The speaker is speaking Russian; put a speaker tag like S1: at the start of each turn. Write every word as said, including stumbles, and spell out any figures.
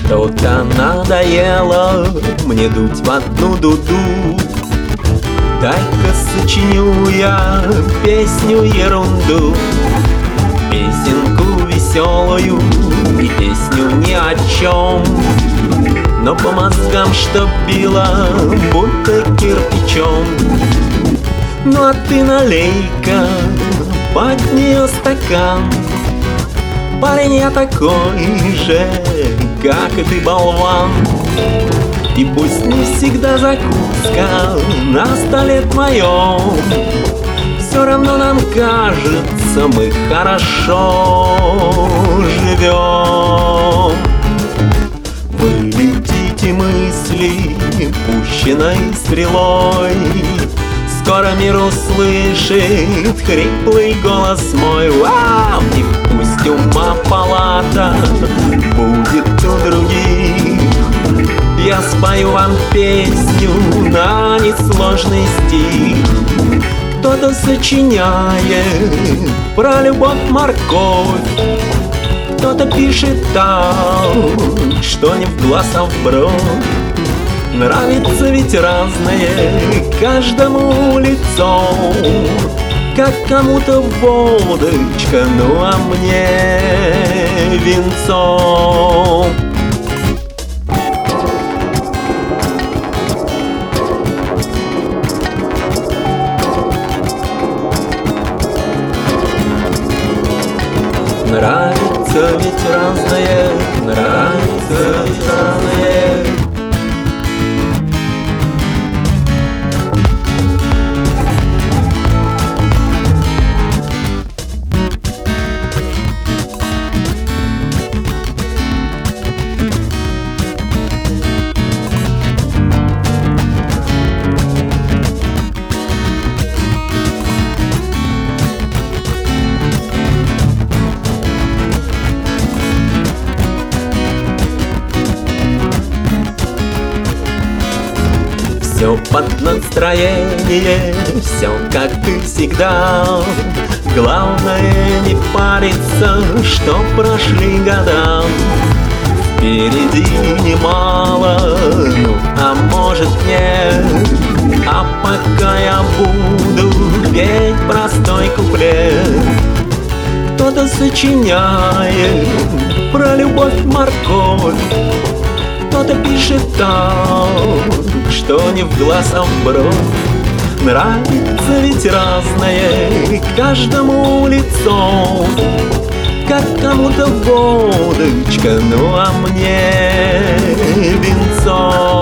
S1: Что-то надоело мне дуть в одну дуду. Дай-ка сочиню я песню ерунду, песенку веселую и песню ни о чем, но по мозгам что било, будто кирпичом. Ну а ты налей-ка под нее стакан, парень я такой же, как и ты, болван. И пусть не всегда закуска на столе твоем, все равно нам кажется, мы хорошо живем. Вы летите мысли, пущенной стрелой, скоро мир услышит хриплый голос мой. Вау! И пусть ума палата будет у других, я спою вам песню на несложный стих. Кто-то сочиняет про любовь-морковь, кто-то пишет так, что не в глаз, а в бровь. Нравится ведь разное каждому лицо, как кому-то водочка, ну а мне винцо. Нравится ведь разное, нравится ведь разное. Все под настроение, все как и всегда. Главное не париться, что прошли года. Впереди немало, ну а может нет. А пока я буду петь простой куплет, кто-то сочиняет про любовь-морковь, кто-то пишет так, что не в глаз, а в бровь. Нравится ведь разное каждому лицо, как кому-то водочка, ну а мне винцо.